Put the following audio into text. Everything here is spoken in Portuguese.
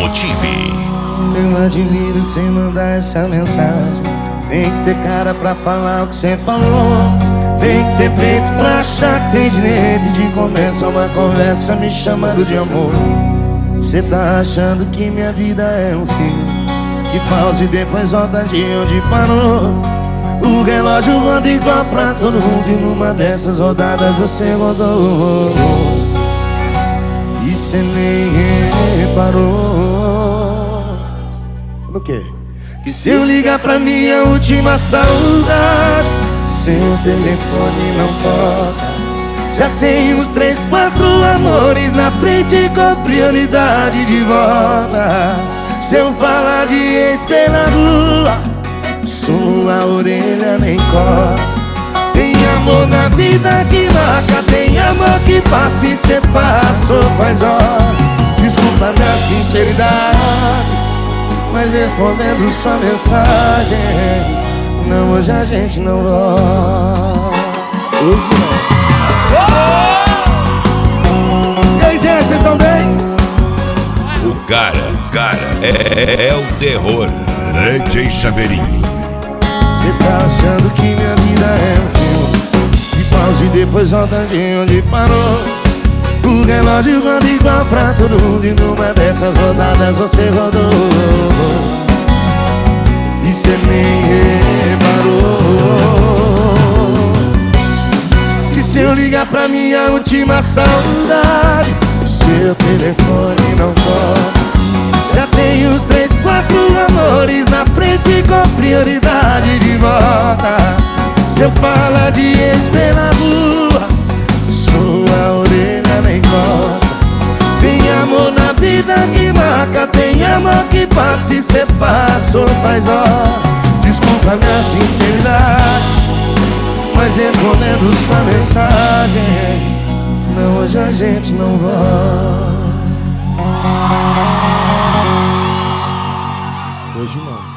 Motive. Eu admiro cê mandar essa mensagem. Tem que ter cara pra falar o que cê falou. Tem que ter peito pra achar que tem direito de começar uma conversa me chamando de amor. Cê tá achando que minha vida é um filme que pausa e depois volta de onde parou. O relógio roda igual pra todo mundo e numa dessas rodadas você rodou. E cê nem reparou no quê? Que se eu ligar pra minha última saudade, seu telefone não toca. Já tem uns 3, 4 amores na frente com prioridade de volta. Se eu falar de ex pela rua, sua orelha nem coça. Tem amor na vida que marca, tem amor que passa e cê passou faz hora. Desculpa minha sinceridade, mas respondendo sua mensagem, não, hoje a gente não volta. Hoje não. E aí, gente, vocês estão bem? O cara é o terror. DJ Chaveirinho. Cê tá achando que minha vida é um filme que pausa e depois volta de onde parou. O relógio roda igual pra todo mundo e numa dessas rodadas você rodou. E cê nem reparou que se eu ligar pra minha última saudade, seu telefone não toca. Já tem uns 3, 4 amores na frente com prioridade de volta. Se eu falar de ex pela rua, sua orelha nem coça. Tem amor na vida que marca, tem amor que passa e cê passou faz hora. Desculpa minha sinceridade, mas respondendo sua mensagem, não, hoje a gente não volta. Hoje não.